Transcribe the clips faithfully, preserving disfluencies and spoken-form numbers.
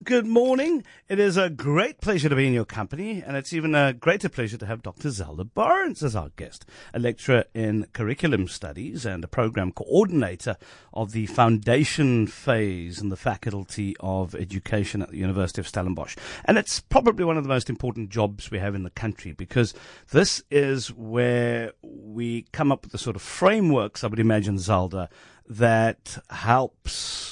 Good morning. It is a great pleasure to be in your company, and it's even a greater pleasure to have Doctor Zelda Barnes as our guest, a lecturer in curriculum studies and a program coordinator of the foundation phase in the Faculty of Education at the University of Stellenbosch. And it's probably one of the most important jobs we have in the country, because this is where we come up with the sort of frameworks, I would imagine, Zelda, that helps,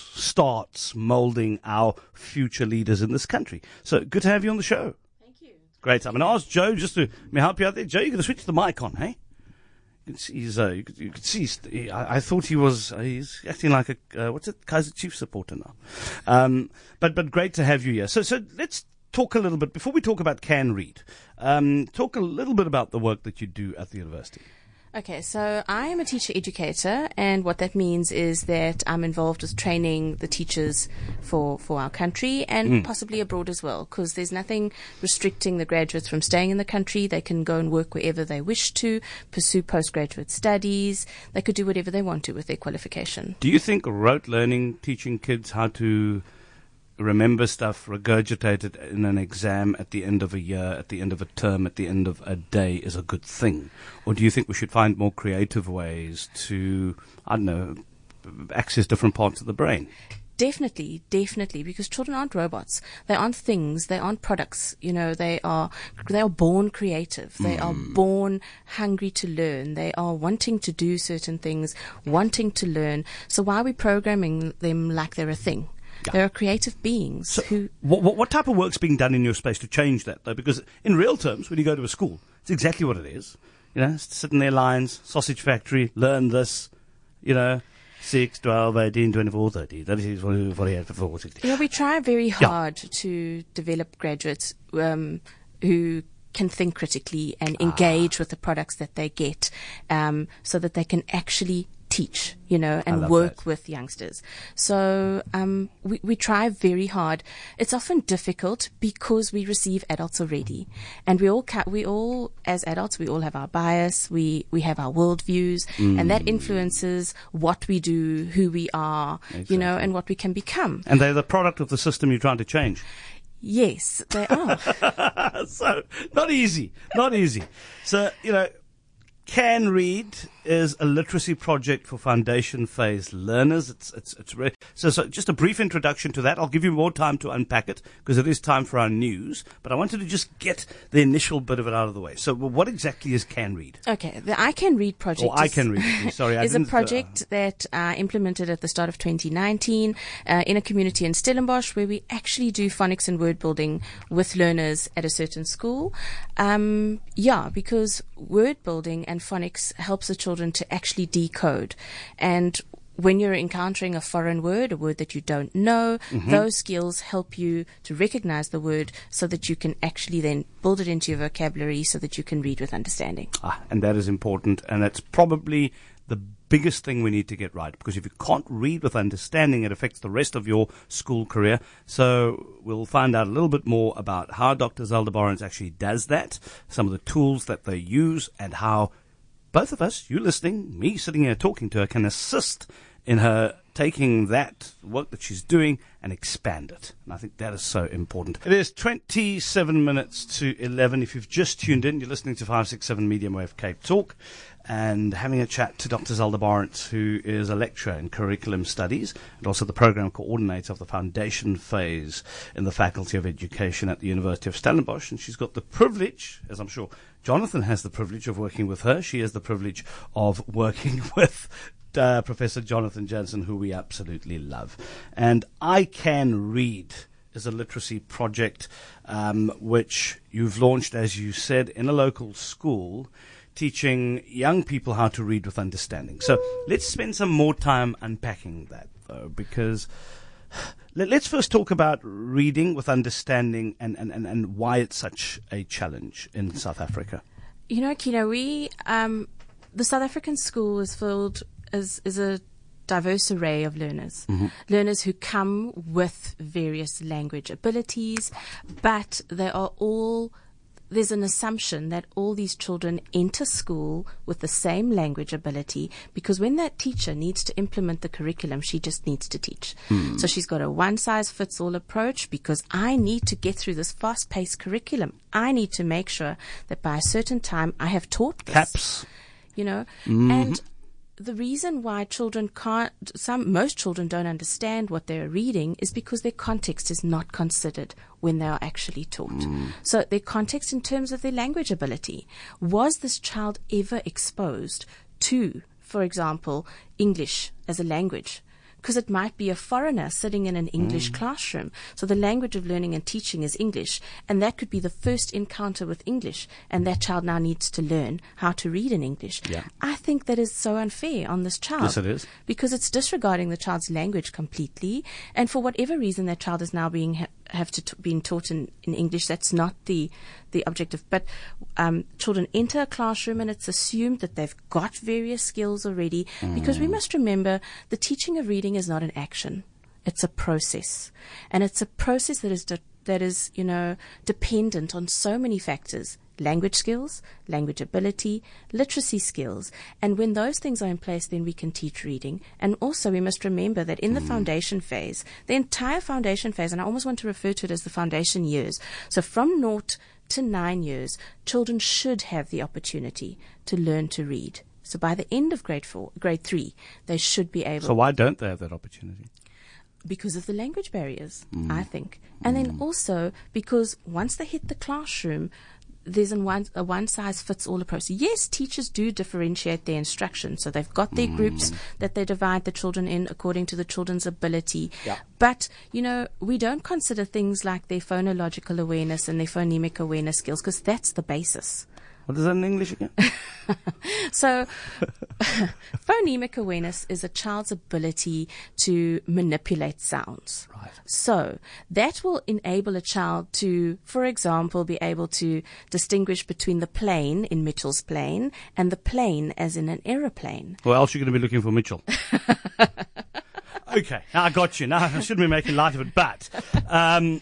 starts molding our future leaders in this country. So good to have you on the show. Thank you. Great. I'm going to ask Joe just to may I help you out there. Joe, you're going to switch the mic on, hey? You can see, he's, uh, you could, you could see he's, he, I, I thought he was, uh, he's acting like a, uh, what's it, Kaiser Chiefs supporter now. Um, but, but great to have you here. So, so let's talk a little bit, before we talk about Can Read, um, talk a little bit about the work that you do at the university. Okay, so I am a teacher educator, and what that means is that I'm involved with training the teachers for, for our country and mm. possibly abroad as well, because there's nothing restricting the graduates from staying in the country. They can go and work wherever they wish to, pursue postgraduate studies. They could do whatever they want to with their qualification. Do you think rote learning, teaching kids how to remember stuff, regurgitate it in an exam at the end of a year, at the end of a term, at the end of a day is a good thing? Or do you think we should find more creative ways to, I don't know, access different parts of the brain? Definitely, definitely, because children aren't robots. They aren't things. They aren't products. You know, they are, they are born creative. They mm. are born hungry to learn. They are wanting to do certain things, wanting to learn. So why are we programming them like they're a thing? Yeah. There are creative beings so who... What, what, what type of work's being done in your space to change that, though? Because in real terms, when you go to a school, it's exactly what it is. You know, sit in their lines, sausage factory, learn this, you know, six, twelve, eighteen, twenty-four, thirty, thirty-six, forty-eight, fifty-four, sixty. You know, we try very hard yeah. to develop graduates um, who can think critically and engage ah. with the products that they get, um, so that they can actually teach, you know, and work that. with youngsters. So um, we, we try very hard. It's often difficult because we receive adults already, and we all ca- we all as adults we all have our bias. We we have our worldviews, mm. and that influences what we do, who we are, exactly. you know, and what we can become. And they're the product of the system you're trying to change. Yes, they are. So not easy, not easy. So you know. Can Read is a literacy project for foundation phase learners. It's it's it's re- so so. Just a brief introduction to that. I'll give you more time to unpack it because it is time for our news. But I wanted to just get the initial bit of it out of the way. So, well, what exactly is Can Read? Okay, the I Can Read project. Or I Can Read. Sorry, I is a didn't, project uh, that uh, implemented at the start of twenty nineteen uh, in a community in Stellenbosch, where we actually do phonics and word building with learners at a certain school. Um, yeah, because word building and phonics helps the children to actually decode. And when you're encountering a foreign word, a word that you don't know, mm-hmm. those skills help you to recognize the word so that you can actually then build it into your vocabulary so that you can read with understanding. Ah, and that is important. And it's probably the biggest thing we need to get right, because if you can't read with understanding, it affects the rest of your school career. So we'll find out a little bit more about how Doctor Zelda Barnes actually does that, some of the tools that they use, and how both of us, you listening, me sitting here talking to her, can assist in her taking that work that she's doing and expand it. And I think that is so important. It is twenty-seven minutes to eleven. If you've just tuned in, you're listening to five six seven Medium Wave Cape Talk and having a chat to Doctor Zelda Barnes, who is a lecturer in curriculum studies and also the program coordinator of the foundation phase in the Faculty of Education at the University of Stellenbosch. And she's got the privilege, as I'm sure Jonathan has the privilege of working with her, she has the privilege of working with Uh, Professor Jonathan Jansen, who we absolutely love. And I Can Read is a literacy project um, which you've launched, as you said, in a local school, teaching young people how to read with understanding. So let's spend some more time unpacking that, though, because let, let's first talk about reading with understanding and, and, and, and why it's such a challenge in South Africa. You know, Kino, we, um, the South African school is filled Is, is a diverse array of learners. Mm-hmm. Learners who come with various language abilities, but they are all there's an assumption that all these children enter school with the same language ability, because when that teacher needs to implement the curriculum, she just needs to teach. Mm. So she's got a one-size-fits-all approach, because I need to get through this fast-paced curriculum. I need to make sure that by a certain time I have taught this. Caps. You know, mm-hmm. and the reason why children can't, some, most children don't understand what they're reading is because their context is not considered when they are actually taught. Mm. So their context in terms of their language ability. Was this child ever exposed to, for example, English as a language? Because it might be a foreigner sitting in an English mm. classroom. So the language of learning and teaching is English. And that could be the first encounter with English. And that child now needs to learn how to read in English. Yeah. I think that is so unfair on this child. Yes, it is. Because it's disregarding the child's language completely. And for whatever reason that child is now being ha- have to t- been taught in, in English, that's not the the objective. But um, children enter a classroom and it's assumed that they've got various skills already. Mm. Because we must remember the teaching of reading is not an action. It's a process. And it's a process that is de- that is, you know, dependent on so many factors. Language skills, language ability, literacy skills. And when those things are in place, then we can teach reading. And also we must remember that in the mm. foundation phase, the entire foundation phase, and I almost want to refer to it as the foundation years. So from naught to nine years, children should have the opportunity to learn to read. So by the end of grade four, grade three, they should be able. So why don't they have that opportunity? Because of the language barriers, mm. I think. And mm. then also because once they hit the classroom, there's a one, a one-size-fits-all approach. Yes, teachers do differentiate their instruction. So they've got their mm. groups that they divide the children in according to the children's ability. Yeah. But, you know, we don't consider things like their phonological awareness and their phonemic awareness skills, because that's the basis. What is that in English again? So, phonemic awareness is a child's ability to manipulate sounds. Right. So, that will enable a child to, for example, be able to distinguish between the plane in Mitchell's plane and the plane as in an aeroplane. Or else you're going to be looking for Mitchell. Okay, now I got you. Now I shouldn't be making light of it, but, um,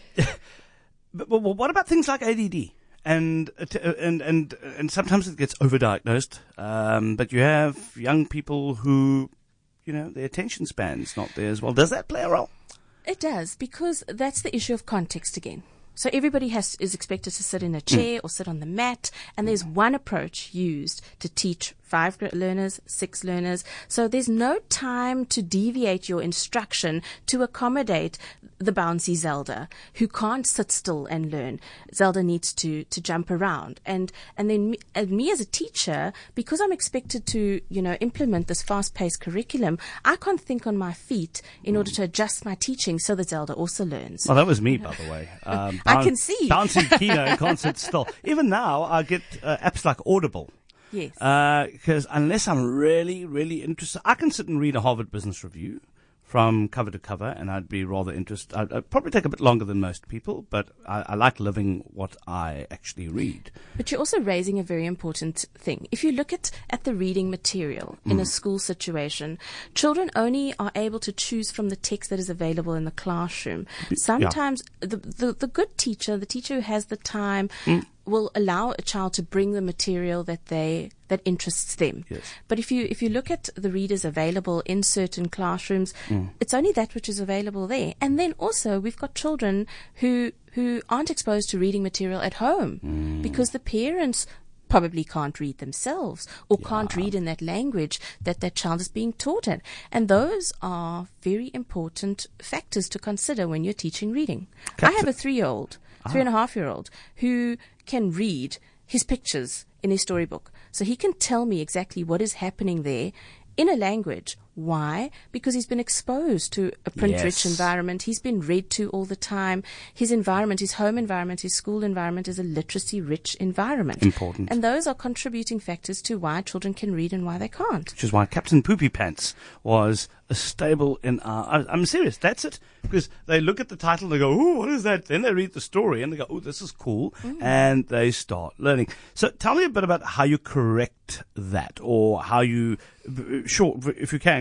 but, but what about things like A D D? And and and and sometimes it gets overdiagnosed. Um, but you have young people who, you know, their attention span's not there as well. Does that play a role? It does, because that's the issue of context again. So everybody has is expected to sit in a chair mm. or sit on the mat, and there's one approach used to teach five learners, six learners. So there's no time to deviate your instruction to accommodate the bouncy Zelda who can't sit still and learn. Zelda needs to, to jump around. And, and then me, and me as a teacher, because I'm expected to, you know, implement this fast-paced curriculum, I can't think on my feet in order to adjust my teaching so that Zelda also learns. Well, that was me, by the way. Um, I can see. Bouncing Kino can't sit still. Even now, I get uh, apps like Audible. Yes. Because uh, unless I'm really, really interested, I can sit and read a Harvard Business Review from cover to cover, and I'd be rather interested. I'd, I'd probably take a bit longer than most people, but I, I like living what I actually read. But you're also raising a very important thing. If you look at, at the reading material in mm. a school situation, children only are able to choose from the text that is available in the classroom. Sometimes yeah. the, the, the good teacher, the teacher who has the time, mm. will allow a child to bring the material that they that interests them. Yes. But if you if you look at the readers available in certain classrooms, mm. it's only that which is available there. And then also we've got children who who aren't exposed to reading material at home mm. because the parents probably can't read themselves or yeah. can't read in that language that that child is being taught in. And those are very important factors to consider when you're teaching reading. Captain. I have a three-year-old, ah. three and a half year old who can read his pictures in his storybook. So he can tell me exactly what is happening there in a language. Why? Because he's been exposed to a print-rich yes. environment. He's been read to all the time. His environment, his home environment, his school environment is a literacy-rich environment. Important. And those are contributing factors to why children can read and why they can't. Which is why Captain Poopy Pants was a stable in our... I'm serious, that's it. Because they look at the title and they go, ooh, what is that? Then they read the story and they go, ooh, this is cool. Mm. And they start learning. So tell me a bit about how you correct that, or how you... Sure, if you can,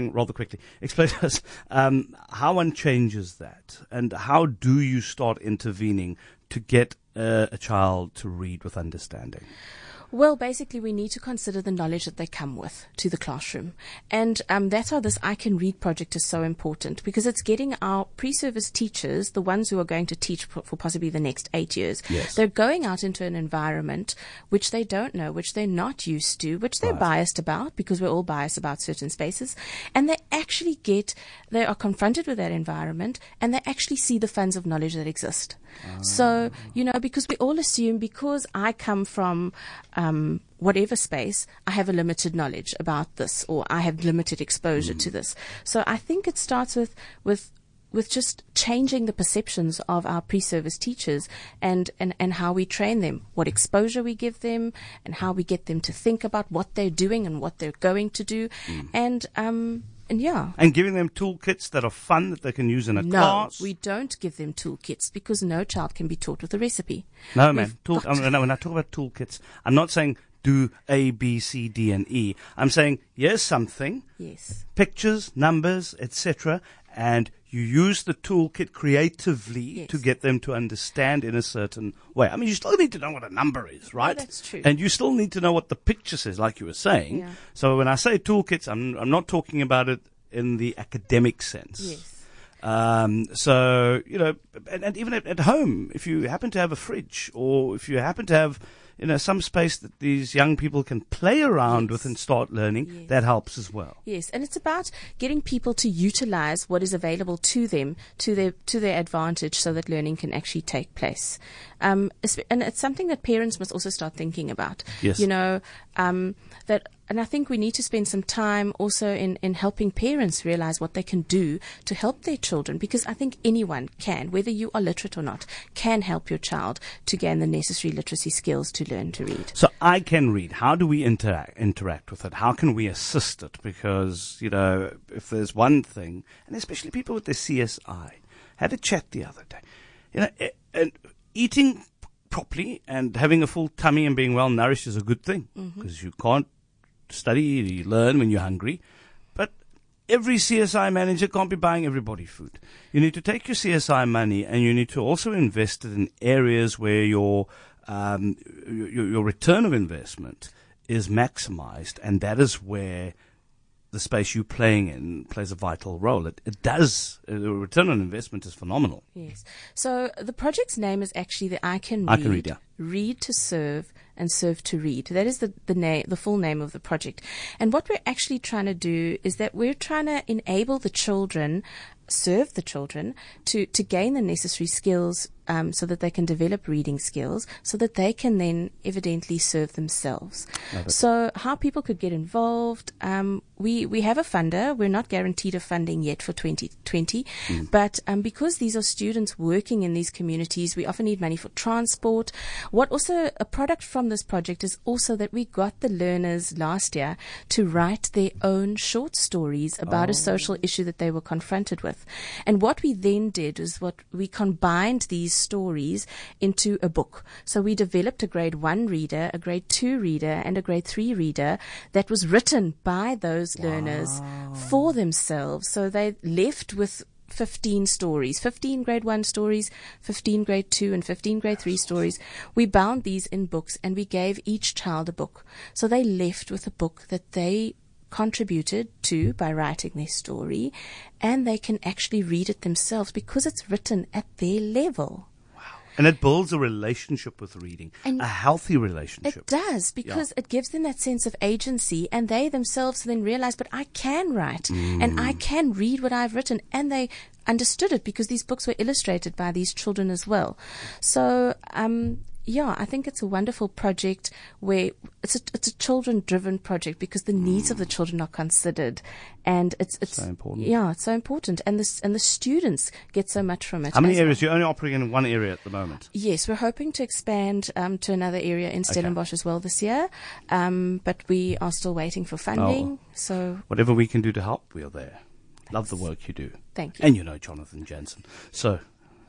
going rather quickly. Explain to us um, how one changes that, and how do you start intervening to get uh, a child to read with understanding? Well, basically, we need to consider the knowledge that they come with to the classroom. And um, that's how this I Can Read project is so important, because it's getting our pre-service teachers, the ones who are going to teach for, for possibly the next eight years, yes. they're going out into an environment which they don't know, which they're not used to, which they're right. biased about, because we're all biased about certain spaces. And they actually get, they are confronted with that environment, and they actually see the funds of knowledge that exist. Oh. So, you know, because we all assume, because I come from um, whatever space, I have a limited knowledge about this, or I have limited exposure mm. to this. So I think it starts with, with, with just changing the perceptions of our pre-service teachers, and, and, and how we train them, what exposure we give them, and how we get them to think about what they're doing and what they're going to do. Mm. And, um, And yeah. And giving them toolkits that are fun, that they can use in a no, class. No, we don't give them toolkits, because no child can be taught with a recipe. No, We've man. Tool, I mean, when I talk about toolkits, I'm not saying do A, B, C, D, and E. I'm saying here's something. Yes. Pictures, numbers, et cetera, and you use the toolkit creatively yes. to get them to understand in a certain way. I mean, you still need to know what a number is, right? Oh, that's true. And you still need to know what the picture says, like you were saying. Yeah. So when I say toolkits, I'm I'm not talking about it in the academic sense. Yes. Um, so, you know, and, and even at, at home, if you happen to have a fridge, or if you happen to have, you know, some space that these young people can play around yes. with and start learning, yes. that helps as well. Yes, and it's about getting people to utilize what is available to them to their to their advantage, so that learning can actually take place. Um, and it's something that parents must also start thinking about. Yes. You know, um, that. And I think we need to spend some time also in, in helping parents realize what they can do to help their children, because I think anyone can, whether you are literate or not, can help your child to gain the necessary literacy skills to learn to read. So I Can Read. How do we interact interact with it? How can we assist it? Because, you know, if there's one thing, and especially people with their C S I, had a chat the other day, you know, and eating properly and having a full tummy and being well nourished is a good thing, because mm-hmm. you can't study, you learn when you're hungry. But every C S I manager can't be buying everybody food. You need to take your C S I money, and you need to also invest it in areas where your um, your, your return of investment is maximized, and that is where the space you're playing in plays a vital role. It, it does. Uh, the return on investment is phenomenal. Yes. So the project's name is actually the I Can Read. I Can Read, yeah. Read to Serve and Serve to Read. That is the the, na- the full name of the project. And what we're actually trying to do is that we're trying to enable the children, serve the children, to, to gain the necessary skills um, so that they can develop reading skills, so that they can then evidently serve themselves. So how people could get involved, um, we, we have a funder. We're not guaranteed a funding yet for twenty twenty, mm. but um, because these are students working in these communities, we often need money for transport. What also, a product from this project is also that we got the learners last year to write their own short stories about oh. a social issue that they were confronted with. And what we then did is what we combined these stories into a book. So we developed a grade one reader, a grade two reader, and a grade three reader that was written by those wow. learners for themselves. So they left with fifteen stories, fifteen grade one stories, fifteen grade two, and fifteen grade three stories. We bound these in books, and we gave each child a book. So they left with a book that they contributed to by writing their story, and they can actually read it themselves because it's written at their level. And it builds a relationship with reading, and a healthy relationship. It does, because yeah. it gives them that sense of agency, and they themselves then realize, but I can write, mm. and I can read what I've written, and they understood it because these books were illustrated by these children as well. So, um, yeah, I think it's a wonderful project where it's a, it's a children-driven project because the needs of the children are considered, and it's it's so important. Yeah, it's so important, and the and the students get so much from it. How many areas? Well. You're only operating in one area at the moment. Yes, we're hoping to expand um, to another area in Stellenbosch okay. as well this year, um, but we are still waiting for funding. Oh. So whatever we can do to help, we are there. Thanks. Love the work you do. Thank you. And you know Jonathan Jansen, so.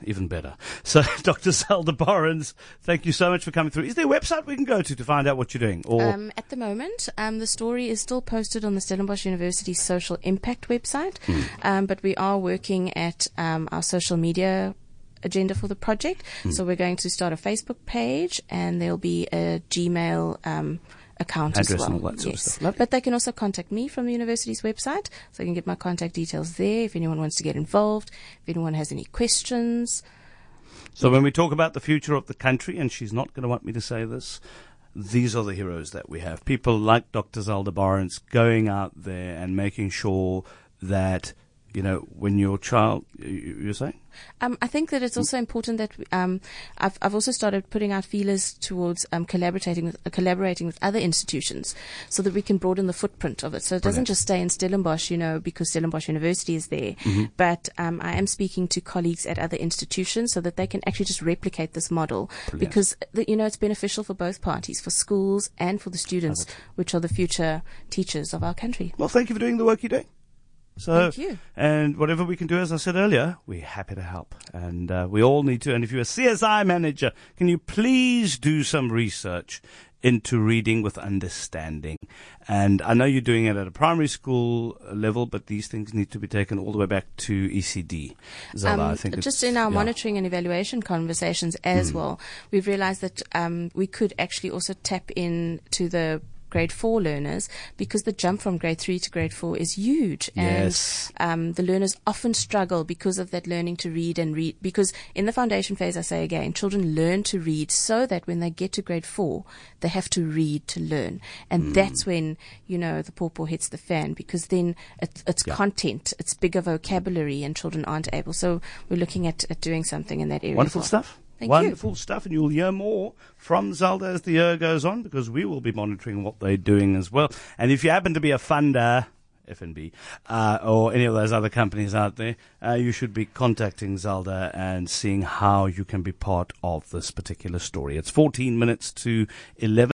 even better. So, Doctor Zelda Barnes, thank you so much for coming through. Is there a website we can go to to find out what you're doing? Or um, at the moment, um, the story is still posted on the Stellenbosch University Social Impact website, mm. um, but we are working at um, our social media agenda for the project. Mm. So we're going to start a Facebook page, and there'll be a Gmail um, account address as well. And all that sort yes. of stuff. But they can also contact me from the university's website, so I can get my contact details there if anyone wants to get involved, if anyone has any questions. So when we talk about the future of the country, and she's not going to want me to say this, these are the heroes that we have. People like Doctor Zelda Barnes going out there and making sure that, you know, when your child, you, you're saying? Um, I think that it's also important that um, I've, I've also started putting out feelers towards um, collaborating with uh, collaborating with other institutions, so that we can broaden the footprint of it. So it doesn't Brilliant. just stay in Stellenbosch, you know, because Stellenbosch University is there. Mm-hmm. But um, I am speaking to colleagues at other institutions so that they can actually just replicate this model. Brilliant. Because the, you know, it's beneficial for both parties, for schools and for the students, which are the future teachers of our country. Well, thank you for doing the work you're doing. So, Thank you. And whatever we can do, as I said earlier, we're happy to help. And uh, we all need to. And if you're a C S I manager, can you please do some research into reading with understanding? And I know you're doing it at a primary school level, but these things need to be taken all the way back to E C D. Zelda, um, I think just in our yeah. monitoring and evaluation conversations as mm. well, we've realized that um, we could actually also tap in to the grade four learners, because the jump from grade three to grade four is huge. Yes. And um, the learners often struggle because of that learning to read and read. Because in the foundation phase, I say again, children learn to read so that when they get to grade four, they have to read to learn. And mm. that's when, you know, the pawpaw hits the fan, because then it, it's yeah. content, it's bigger vocabulary, and children aren't able. So we're looking at, at doing something in that area. Wonderful well. stuff. Thank Wonderful you. stuff, and you'll hear more from Zelda as the year goes on, because we will be monitoring what they're doing as well. And if you happen to be a funder, F N B, uh, or any of those other companies out there, uh, you should be contacting Zelda and seeing how you can be part of this particular story. It's fourteen minutes to eleven.